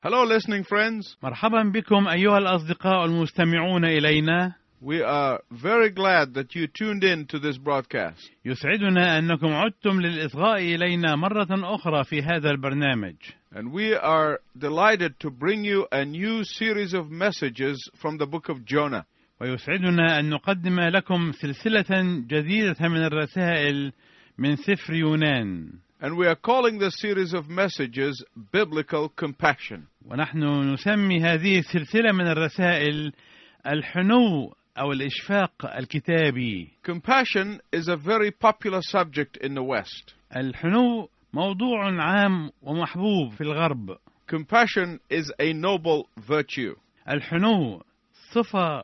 Hello, listening friends. مرحبا بكم أيها الأصدقاء المستمعون إلينا. We are very glad that you tuned in to this broadcast. يسعدنا أنكم عدتم للإصغاء إلينا مرة أخرى في هذا البرنامج. And we are delighted to bring you a new series of messages from the book of Jonah. ويسعدنا أن نقدم لكم سلسلة جديدة من الرسائل من سفر يونان. And we are calling this series of messages Biblical Compassion. ونحن نسمي هذه السلسلة من الرسائل الحنو أو الإشفاق الكتابي. Compassion is a very popular subject in the West. الحنو موضوع عام ومحبوب في الغرب. Compassion is a noble virtue. الحنو صفة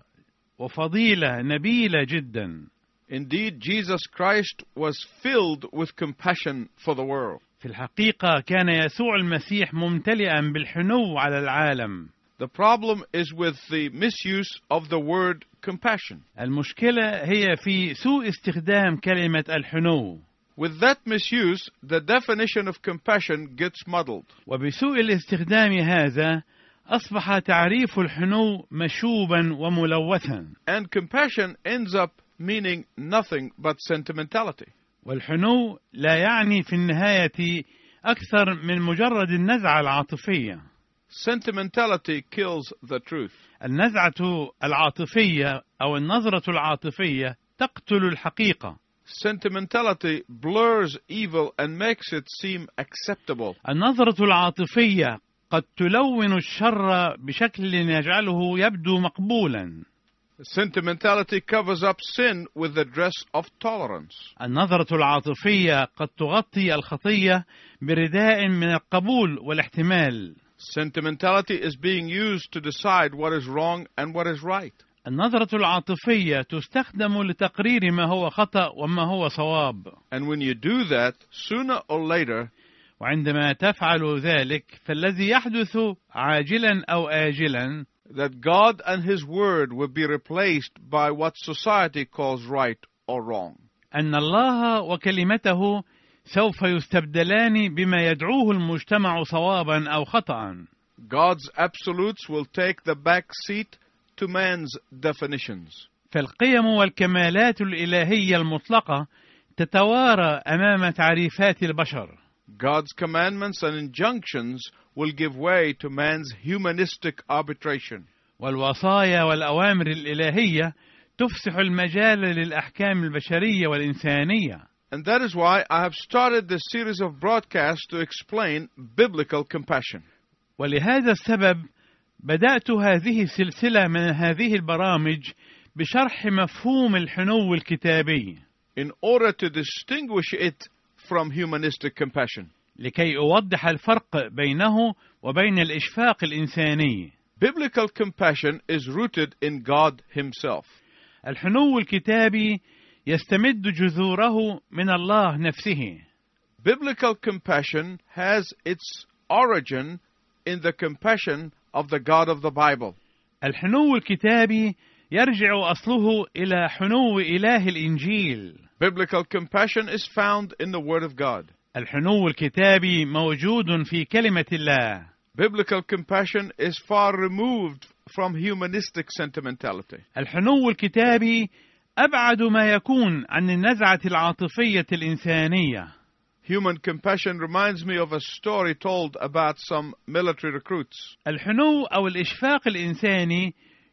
وفضيلة نبيلة جدا. Indeed, Jesus Christ was filled with compassion for the world. في الحقيقة كان يسوع المسيح ممتلئا بالحنو على العالم. The problem is with the misuse of the word compassion. المشكلة هي في سوء استخدام كلمة الحنو. With that misuse, the definition of compassion gets muddled. وبسوء الاستخدام هذا أصبح تعريف الحنو مشوبا وملوثا. And compassion ends up meaning nothing but sentimentality. والحنو لا يعني في النهاية أكثر من مجرد النزعة العاطفية. Sentimentality kills the truth. النزعة العاطفية أو النظرة العاطفية تقتل الحقيقة. Sentimentality blurs evil and makes it seem acceptable. النظرة العاطفية قد تلون الشر بشكل يجعله يبدو مقبولا. Sentimentality covers up sin with the dress of tolerance. النظرة العاطفية قد تغطي الخطية برداء من القبول والاحتمال. Sentimentality is being used to decide what is wrong and what is right. النظرة العاطفية تستخدم لتقرير ما هو خطأ وما هو صواب. And when you do that, sooner or later, وعندما تفعل ذلك فالذي يحدث عاجلا أو آجلا that God and His Word will be replaced by what society calls right or wrong. أن الله وكلمته سوف يستبدلان بما يدعوه المجتمع صوابا أو خطأ. God's absolutes will take the back seat to man's definitions. فالقيم والكمالات الإلهية المطلقة تتوارى أمام تعريفات البشر. God's commandments and injunctions will give way to man's humanistic arbitration. والوصايا والأوامر الإلهية تفسح المجال للأحكام البشرية والإنسانية. And that is why I have started this series of broadcasts to explain biblical compassion. ولهذا السبب بدأت هذه السلسلة من هذه البرامج بشرح مفهوم الحنو الكتابي. In order to distinguish it from humanistic compassion. لكي أوضح الفرق بينه وبين الإشفاق الإنساني. Biblical compassion is rooted in God Himself. الحنو الكتابي يستمد جذوره من الله نفسه. Biblical compassion has its origin in the compassion of the God of the Bible. الحنو الكتابي يرجع أصله إلى حنو إله الإنجيل. Biblical compassion is found in the Word of God. الحنو الكتابي موجود في كلمة الله. Biblical compassion is far removed from humanistic sentimentality. الحنو الكتابي أبعد ما يكون عن النزعة العاطفية الإنسانية. Human compassion reminds me of a story told about some military recruits. الحنو أو الإشفاق الإنساني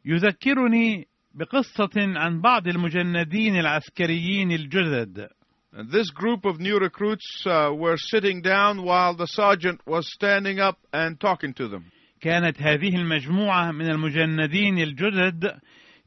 يذكرني بقصة عن بعض المجندين العسكريين الجدد. And this group of new recruits were sitting down while the sergeant was standing up and talking to them. كانت هذه المجموعة من المجندين الجدد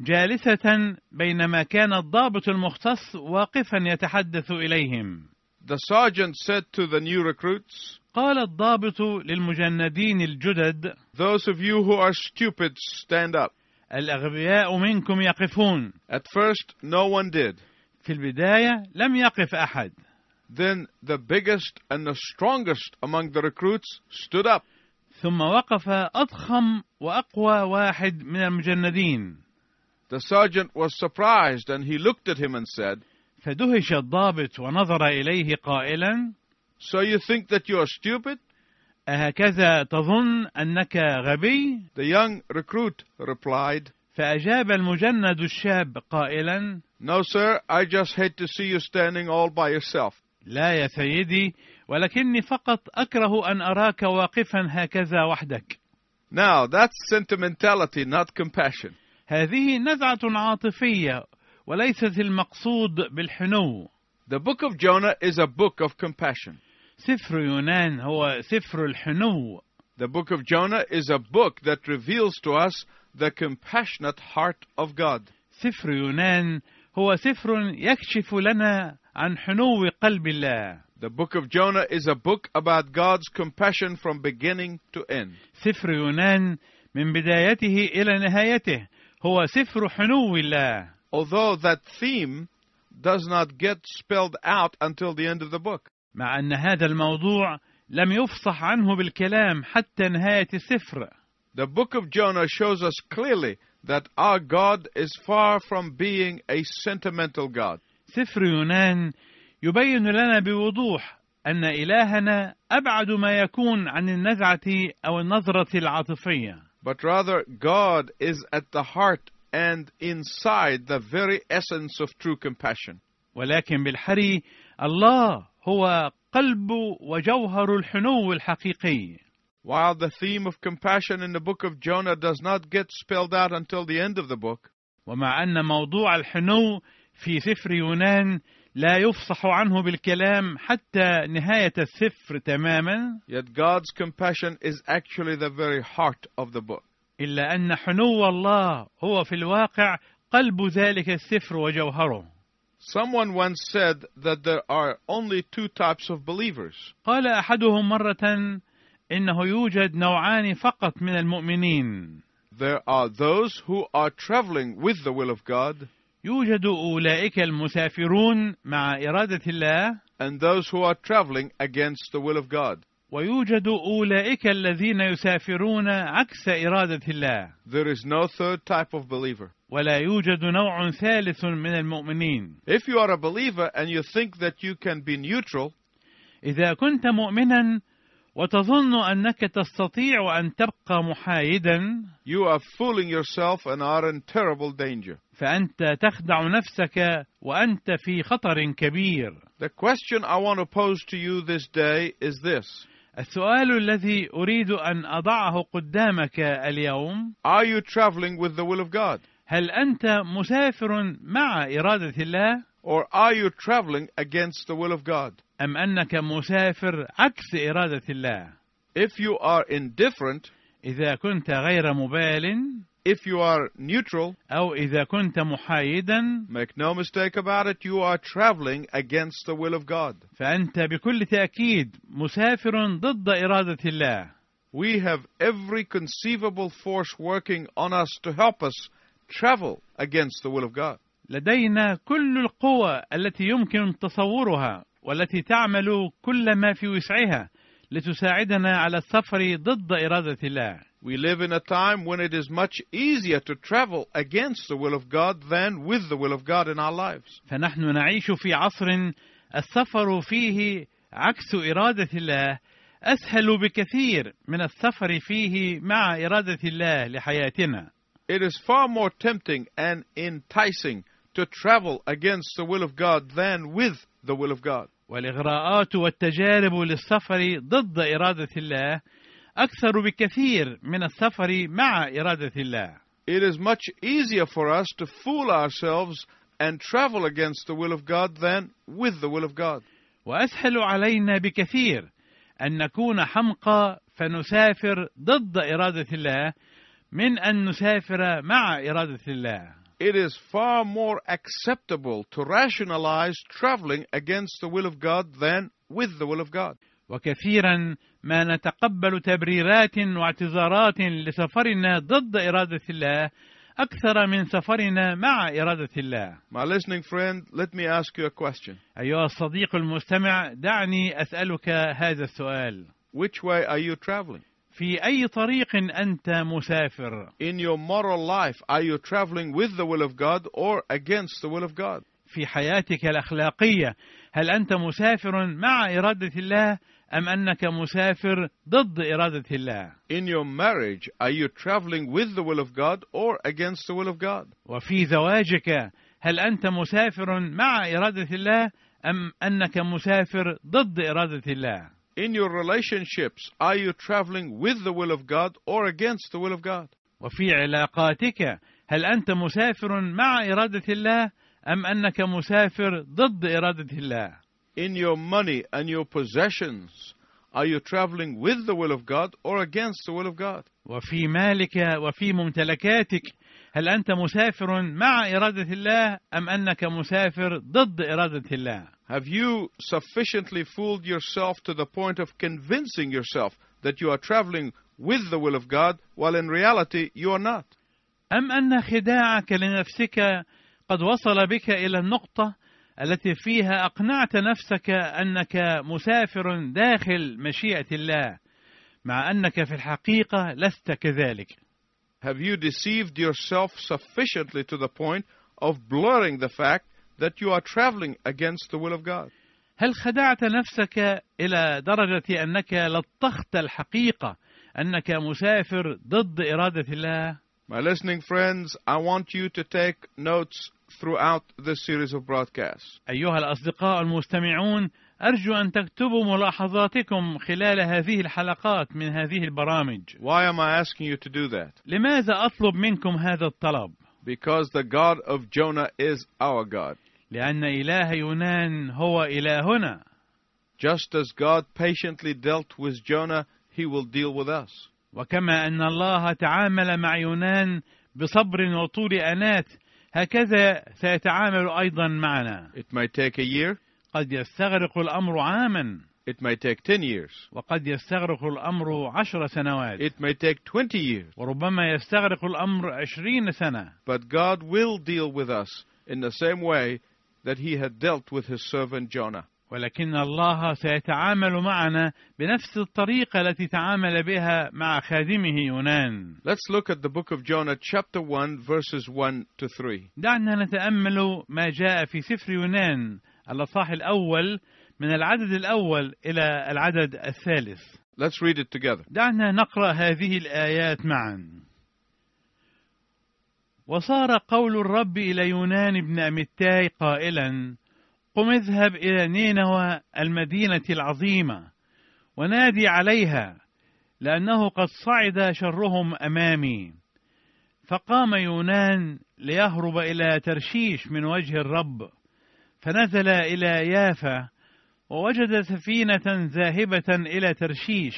جالسة بينما كان الضابط المختص واقفا يتحدث إليهم. The sergeant said to the new recruits, قال الضابط للمجندين الجدد: Those of you who are stupid, stand up. الأغبياء منكم يقفون. At first, no one did. في البداية لم يقف أحد. Then the biggest and the strongest among the recruits stood up. ثم وقف أضخم وأقوى واحد من المجندين. The sergeant was surprised and he looked at him and said, فدهش الضابط ونظر إليه قائلا: So you think that you are stupid? أهكذا تظن أنك غبي؟ The young recruit replied, فأجاب المجند الشاب قائلا: No, sir, I just hate to see you standing all by yourself. لا يا سيدي، ولكني فقط أكره أن أراك واقفا هكذا وحدك. Now, that's sentimentality, not compassion. هذه نزعة عاطفية وليست المقصود بالحنو. The book of Jonah is a book of compassion. سفر يونان هو سفر الحنو. The book of Jonah is a book that reveals to us the compassionate heart of God. سفر يونان هو سفر يكشف لنا عن حنو قلب الله. The book of Jonah is a book about God's compassion from beginning to end. سفر يونان من بدايته إلى نهايته هو سفر حنو الله. Although that theme does not get spelled out until the end of the book. مع أن هذا الموضوع لم يفصح عنه بالكلام حتى نهاية السفر. The book of Jonah shows us clearly that our God is far from being a sentimental God. سفر يونان يبين لنا بوضوح أن إلهنا أبعد ما يكون عن النزعة أو النظرة العاطفية. But rather, God is at the heart and inside the very essence of true compassion. ولكن بالحري الله هو قلب وجوهر الحنو الحقيقي. While the theme of compassion in the book of Jonah does not get spelled out until the end of the book, ومع أن موضوع الحنو في سفر يونان لا يفصح عنه بالكلام حتى نهاية السفر تماما، yet God's compassion is actually the very heart of the book. إلا أن حنو الله هو في الواقع قلب ذلك السفر وجوهره. Someone once said that there are only two types of believers. قال أحدهم مرة إنه يوجد نوعان فقط من المؤمنين. There are those who are traveling with the will of God, يوجد أولئك المسافرون مع إرادة الله، and those who are traveling against the will of God. ويوجد أولئك الذين يسافرون عكس إرادة الله. There is no third type of believer. ولا يوجد نوع ثالث من المؤمنين. If you are a believer and you think that you can be neutral, إذا كنت مؤمنا وتظن أنك تستطيع أن تبقى محايدا، you are fooling yourself and are in terrible danger. فأنت تخدع نفسك وأنت في خطر كبير. The question I want to pose to you this day is this. السؤال الذي أريد أن أضعه قدامك اليوم: Are you traveling with the will of God? هل أنت مسافر مع إرادة الله؟ Or are you traveling against the will of God? أم أنك مسافر عكس إرادة الله؟ If you are indifferent, إذا كنت غير مبال، if you are neutral, أو إذا كنت محايدا، make no mistake about it, you are traveling against the will of God. فأنت بكل تأكيد مسافر ضد إرادة الله. We have every conceivable force working on us to help us travel against the will of God. لدينا كل القوى التي يمكن تصورها والتي تعمل كل ما في وسعها لتساعدنا على السفر ضد إرادة الله. We live in a time when it is much easier to travel against the will of God than with the will of God in our lives. فنحن نعيش في عصر السفر فيه عكس إرادة الله أسهل بكثير من السفر فيه مع إرادة الله لحياتنا. It is far more tempting and enticing to travel against the will of God than with the will of God. والإغراءات والتجارب للسفر ضد إرادة الله أكثر بكثير من السفر مع إرادة الله. It is much easier for us to fool ourselves and travel against the will of God than with the will of God. وأسهل علينا بكثير أن نكون حمقى فنسافر ضد إرادة الله من أن نسافر مع إرادة الله. It is far more acceptable to rationalize traveling against the will of God than with the will of God. وكثيرا ما نتقبل تبريرات واعتذارات لسفرنا ضد إرادة الله أكثر من سفرنا مع إرادة الله. My listening friend, let me ask you a question. أيها الصديق المستمع، دعني أسألك هذا السؤال: Which way are you traveling? في أي طريق أنت مسافر؟ In your moral life, are you traveling with the will of God or against the will of God? في حياتك الأخلاقية هل أنت مسافر مع إرادة الله أم أنك مسافر ضد إرادة الله؟ In your marriage, are you traveling with the will of God or against the will of God? وفي زواجك هل أنت مسافر مع إرادة الله أم أنك مسافر ضد إرادة الله؟ In your relationships, are you traveling with the will of God or against the will of God? وفي علاقاتك هل أنت مسافر مع إرادة الله أم أنك مسافر ضد إرادة الله؟ In your money and your possessions, are you traveling with the will of God or against the will of God? وفي مالك وفي ممتلكاتك هل أنت مسافر مع إرادة الله أم أنك مسافر ضد إرادة الله؟ Have you sufficiently fooled yourself to the point of convincing yourself that you are traveling with the will of God while in reality you are not? أم أن خداعك لنفسك قد وصل بك إلى النقطة التي فيها أقنعت نفسك أنك مسافر داخل مشيئة الله مع أنك في الحقيقة لست كذلك؟ Have you deceived yourself sufficiently to the point of blurring the fact that you are traveling against the will of God? هل خدعت نفسك إلى درجة أنك لطخت الحقيقة أنك مسافر ضد إرادة الله؟ My listening friends, I want you to take notes throughout this series of broadcasts. أيها الأصدقاء المستمعون، أرجو أن تكتبوا ملاحظاتكم خلال هذه الحلقات من هذه البرامج. Why am I asking you to do that? لماذا أطلب منكم هذا الطلب؟ Because the God of Jonah is our God. لأن إله يونان هو إلهنا. Just as God patiently dealt with Jonah, He will deal with us. وكما أن الله تعامل مع يونان بصبر وطول أنات، هكذا سيتعامل أيضا معنا. It may take a year. قد يستغرق الأمر عاما. It may take 10 years. وقد يستغرق الأمر 10 سنوات. It may take 20 years. وربما يستغرق الأمر 20 سنة. But God will deal with us in the same way that He had dealt with His servant Jonah. ولكن الله سيتعامل معنا بنفس الطريقة التي تعامل بها مع خادمه يونان. Let's look at the book of Jonah, chapter 1, verses 1 to 3. دعنا نتأمل ما جاء في سفر يونان الأصحاح الأول من العدد الأول إلى العدد الثالث. Let's read it together. دعنا نقرأ هذه الآيات معا. وصار قول الرب إلى يونان بن أمتاي قائلا: قم اذهب إلى نينوى المدينة العظيمة ونادي عليها، لأنه قد صعد شرهم أمامي. فقام يونان ليهرب إلى ترشيش من وجه الرب، فنزل إلى يافا ووجد سفينة ذاهبة إلى ترشيش،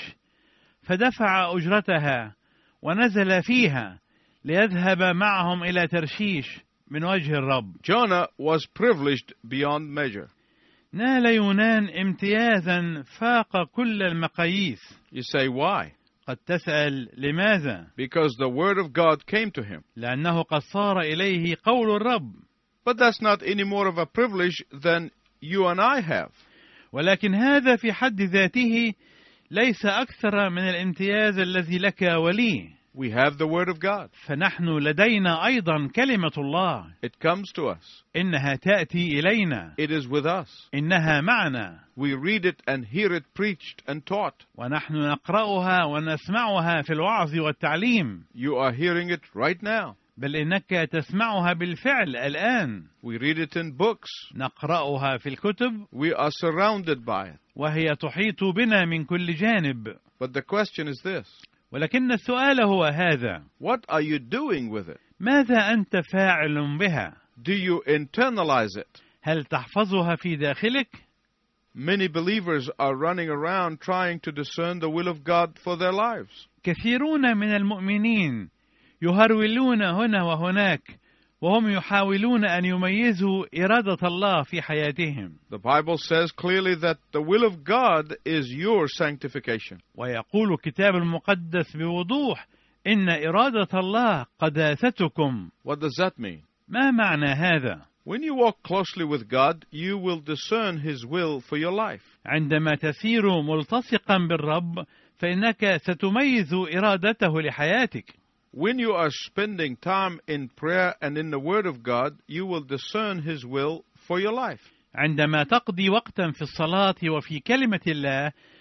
فدفع أجرتها ونزل فيها ليذهب معهم إلى ترشيش من وجه الرب. Jonah was privileged beyond measure. نال يونان امتيازا فاق كل المقاييس. You say, why? قد تسأل لماذا؟ Because the word of God came to him. لأنه قد صار إليه قول الرب. But that's not any more of a privilege than you and I have. ولكن هذا في حد ذاته ليس أكثر من الامتياز الذي لك ولي. We have the word of God. فنحن لدينا أيضا كلمة الله. It comes to us. إنها تأتي إلينا. It is with us. إنها معنا. We read it and hear it preached and taught. ونحن نقرأها ونسمعها في الوعظ والتعليم. You are hearing it right now. بل إنك تسمعها بالفعل الآن. We read it in books. نقرأها في الكتب. We are surrounded by it. وهي تحيط بنا من كل جانب. But the question is this. ولكن السؤال هو هذا: What are you doing with it? ماذا أنت فاعل بها؟ Do you internalize it? هل تحفظها في داخلك؟ Many believers are running around trying to discern the will of God for their lives. كثيرون من المؤمنين يهرولون هنا وهناك وهم يحاولون أن يميزوا إرادة الله في حياتهم. The Bible says clearly that the will of God is your sanctification. ويقول الكتاب المقدس بوضوح إن إرادة الله قداستكم. What does that mean? ما معنى هذا؟ When you walk closely with God, you will discern His will for your life. عندما تسير ملتصقا بالرب فإنك ستميز إرادته لحياتك. When you are spending time in prayer and in the Word of God, you will discern His will for your life. عندما تقضي وقتا في الصلاة وفي كلمة الله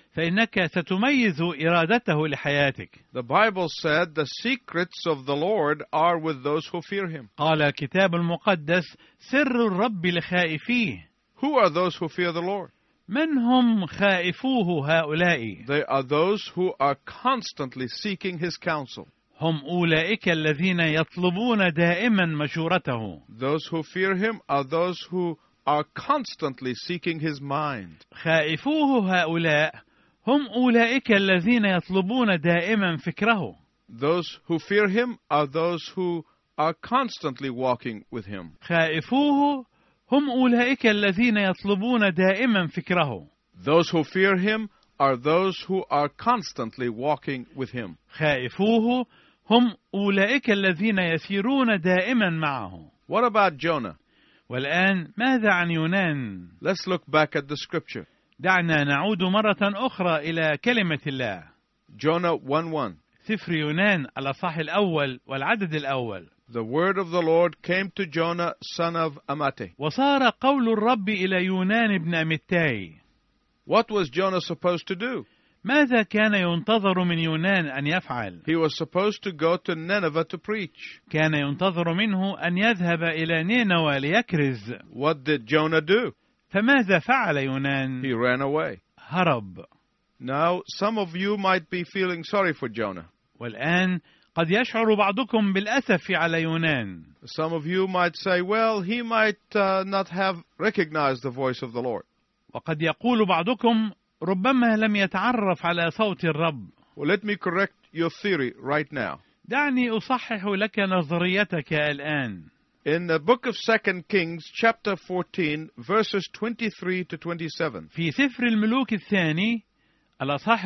فإنك ستميز إرادته لحياتك. The Bible said the secrets of the Lord are with those who fear him. قال الكتاب المقدس: سر الرب لخائفيه. Who are those who fear the Lord? من هم خائفوه هؤلاء؟ They are those who are constantly seeking his counsel. هم أولئك الذين يطلبون دائما مشورته. Those who fear him are those who are constantly seeking his mind. خائفوه هؤلاء هم أولئك الذين يطلبون دائما فكره. Those who fear him are those who are constantly walking with him. خائفوه هم أولئك الذين يطلبون دائما فكره. Those who fear him are those who are constantly walking with him. خائفوه هم أولئك الذين يسيرون دائما معه. What about Jonah? والآن ماذا عن يونان؟ Let's look back at the scripture. دعنا نعود مرة أخرى إلى كلمة الله. Jonah 1:1. سفر يونان الأصحاح الأول والعدد الأول. The word of the Lord came to Jonah, son of Amittai. وصار قول الرب إلى يونان بن أمتاي. What was Jonah supposed to do? ماذا كان ينتظر من يونان أن يفعل؟ He was supposed to go to Nineveh to preach. كان ينتظر منه أن يذهب إلى نينوى ليكرز. What did Jonah do? فماذا فعل يونان؟ He ran away. هرب. Now, some of you might be feeling sorry for Jonah. والآن قد يشعر بعضكم بالأسف على يونان. Some of you might say, well, he might not have recognized the voice of the Lord. وقد يقول بعضكم ربما لم يتعرف على صوت الرب. Well, let me correct your theory right now. دعني أصحح لك نظريتك الآن. In the book of 2 Kings, chapter 14, verses 23 to 27, في سفر الملوك الثاني الأصحاح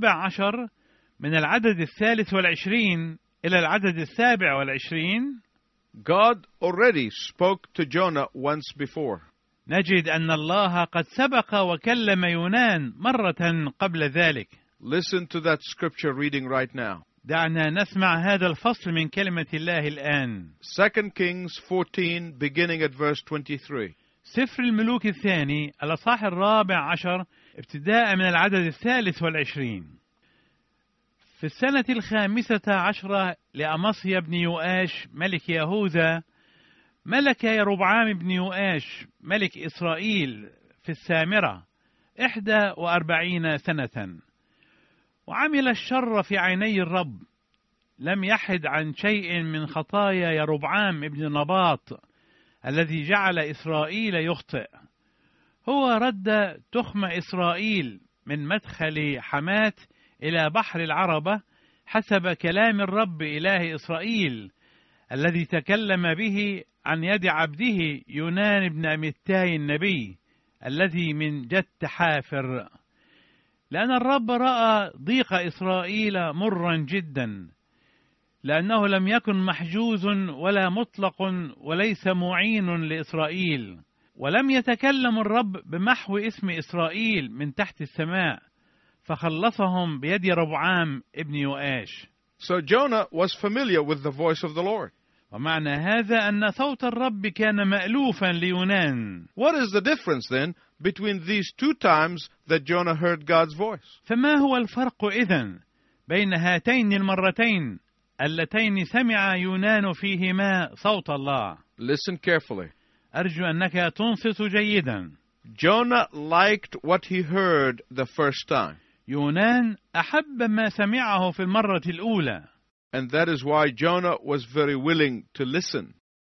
14 من العدد 23 إلى العدد 27, God already spoke to Jonah once before. نجد أن الله قد سبق وكلم يونان مرة قبل ذلك. Listen to that scripture reading right now. دعنا نسمع هذا الفصل من كلمة الله الآن. 2 Kings 14, beginning at verse 23. سفر الملوك الثاني الأصحاح 14 ابتداء من العدد 23. في السنة 15 لأمصيا بن يؤاش ملك يهوذا ملك يربعام بن يؤاش ملك إسرائيل في السامرة 41 سنة، وعمل الشر في عيني الرب، لم يحد عن شيء من خطايا يربعام بن نباط الذي جعل إسرائيل يخطئ. هو رد تخم إسرائيل من مدخل حمات إلى بحر العربة حسب كلام الرب إله إسرائيل الذي تكلم به عن يد عبده يونان بن أمتاي النبي الذي من جت حافر، لأن الرب رأى ضيق إسرائيل مرا جدا، لأنه لم يكن محجوز ولا مطلق وليس معين لإسرائيل، ولم يتكلم الرب بمحو اسم إسرائيل من تحت السماء، فخلصهم بيد ربعام ابن يؤاش. So Jonah was familiar with the voice of the Lord. ومعنى هذا أن صوت الرب كان مألوفا ليونان. What is the difference then between these two times that Jonah heard God's voice? فما هو الفرق إذن بين هاتين المرتين اللتين سمع يونان فيهما صوت الله؟ Listen carefully. أرجو أنك تنصت جيدا. Jonah liked what he heard the first time. يونان أحب ما سمعه في المرة الأولى. And that is why Jonah was very willing to listen.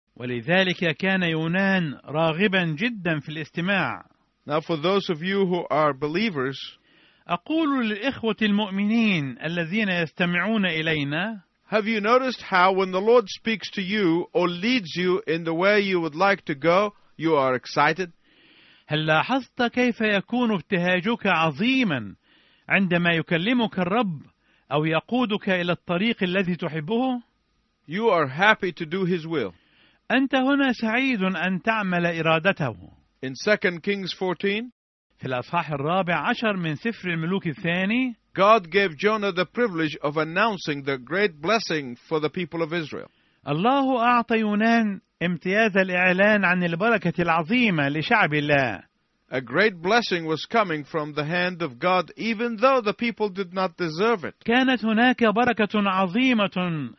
ولذلك كان يونان راغبا جدا في الاستماع. Now for those of you who are believers, أقول للإخوة المؤمنين الذين يستمعون إلينا, have you noticed how when the Lord speaks to you or leads you in the way you would like to go, you are excited? هل لاحظت كيف يكون ابتهاجك عظيما عندما يكلمك الرب أو يقودك إلى الطريق الذي تحبه؟ You are happy to do His will. أنت هنا سعيد أن تعمل إرادته. In 2 Kings 14, في الأصحاح 14 من سفر الملوك الثاني, God gave Jonah the privilege of announcing the great blessing for the people of Israel. الله أعطى يونان امتياز الإعلان عن البركة العظيمة لشعب الله. A great blessing was coming from the hand of God, even though the people did not deserve it. كانت هناك بركة عظيمة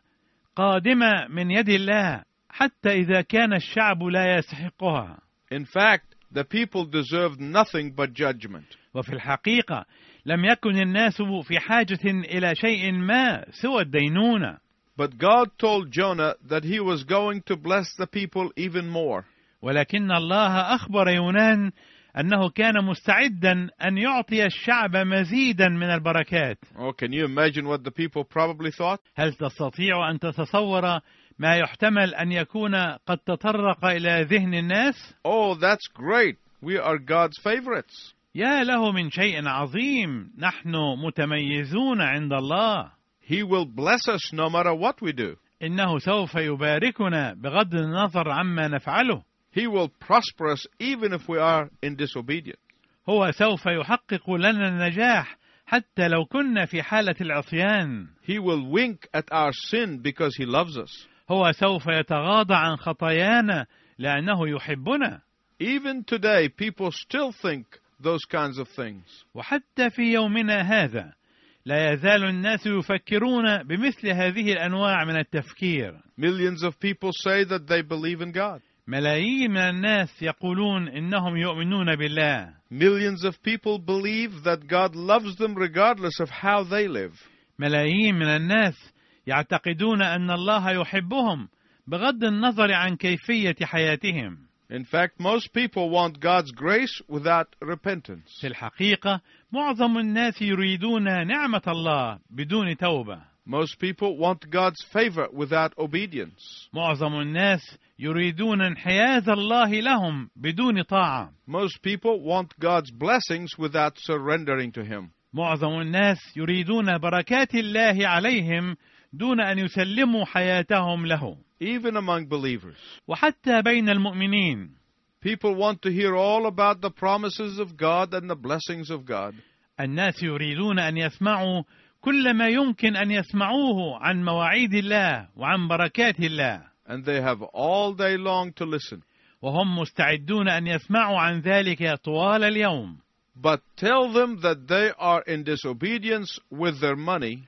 قادمة من يد الله حتى إذا كان الشعب لا يستحقها. In fact, the people deserved nothing but judgment. وفي الحقيقة لم يكن الناس في حاجة إلى شيء ما سوى الدينونة. But God told Jonah that he was going to bless the people even more. ولكن الله أخبر يونان أنه كان مستعدا أن يعطي الشعب مزيدا من البركات. Oh, can you imagine what the people probably thought? هل تستطيع أن تتصور ما يحتمل أن يكون قد تطرق إلى ذهن الناس؟ Oh, that's great. We are God's favorites. يا له من شيء عظيم، نحن متميزون عند الله. He will bless us no matter what we do. إنه سوف يباركنا بغض النظر عما نفعله. He will prosper us even if we are in disobedience. هو سوف يحقق لنا النجاح حتى لو كنا في حالة العصيان. He will wink at our sin because he loves us. هو سوف يتغاضى عن خطايانا لأنه يحبنا. Even today, people still think those kinds of things. وحتى في يومنا هذا لا يزال الناس يفكرون بمثل هذه الأنواع من التفكير. Millions of people say that they believe in God. ملايين من الناس يقولون إنهم يؤمنون بالله. Millions of people believe that God loves them regardless of how they live. ملايين من الناس يعتقدون أن الله يحبهم بغض النظر عن كيفية حياتهم. In fact, most people want God's grace without repentance. في الحقيقة معظم الناس يريدون نعمة الله بدون توبة. Most people want God's favor without obedience. معظم الناس يريدون انحياز الله لهم بدون طاعة. Most people want God's blessings without surrendering to Him. معظم الناس يريدون بركات الله عليهم دون أن يسلموا حياتهم له. Even among believers. وحتى بين المؤمنين. People want to hear all about the promises of God and the blessings of God. الناس يريدون أن يسمعوا كل ما يمكن أن يسمعوه عن مواعيد الله وعن بركات الله. And they have all day long to listen. وهم مستعدون أن يسمعوا عن ذلك طوال اليوم. But tell them that they are in disobedience with their money.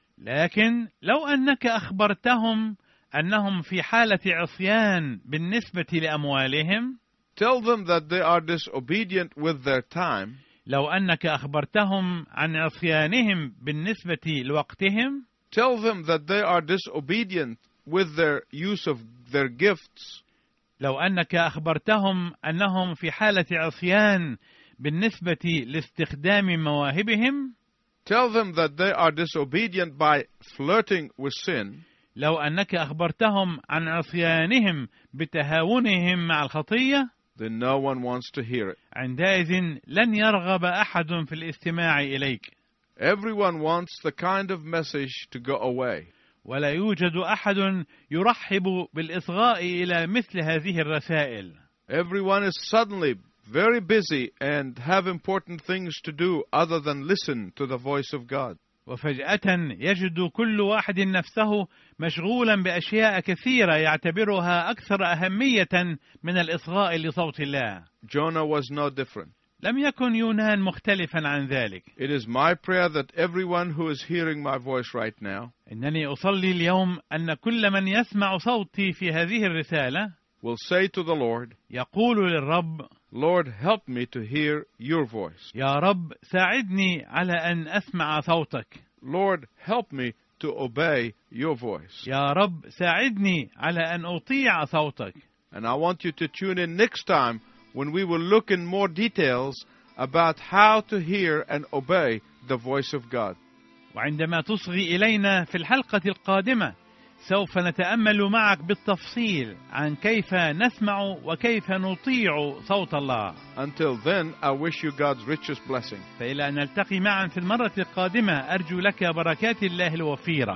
لكن لو أنك أخبرتهم أنهم في حالة عصيان بالنسبة لأموالهم. Tell them that they are disobedient with their time. لو أنك أخبرتهم عن عصيانهم بالنسبة لوقتهم. Tell them that they are disobedient with their use of their gifts. لو أنك أخبرتهم أنهم في حالة عصيان بالنسبة لاستخدام مواهبهم. Tell them that they are disobedient by flirting with sin. لو أنك أخبرتهم عن عصيانهم بتهاونهم مع الخطية. Then no one wants to hear it. عندئذ لن يرغب أحد في الاستماع إليك. Everyone wants the kind of message to go away. ولا يوجد أحد يرحب بالإصغاء إلى مثل هذه الرسائل. Everyone is suddenly very busy and have important things to do other than listen to the voice of God. وفجأة يجد كل واحد نفسه مشغولا بأشياء كثيرة يعتبرها أكثر أهمية من الإصغاء لصوت الله. Jonah was no different. لم يكن يونان مختلفا عن ذلك. It is my prayer that everyone who is hearing my voice right now إنني أصلي اليوم أن كل من يسمع صوتي في هذه الرسالة will say to the Lord, يقول للرب: Lord, help me to hear your voice. يا رب ساعدني على أن أسمع صوتك. Lord, help me to obey your voice. يا رب ساعدني على أن أطيع صوتك. And I want you to tune in next time when we will look in more details about how to hear and obey the voice of God. وعندما تصغي إلينا في الحلقة القادمة سوف نتأمل معك بالتفصيل عن كيف نسمع وكيف نطيع صوت الله. Until then, I wish you God's richest blessing. فإلى أن نلتقي معا في المرة القادمة أرجو لك بركات الله الوفيرة.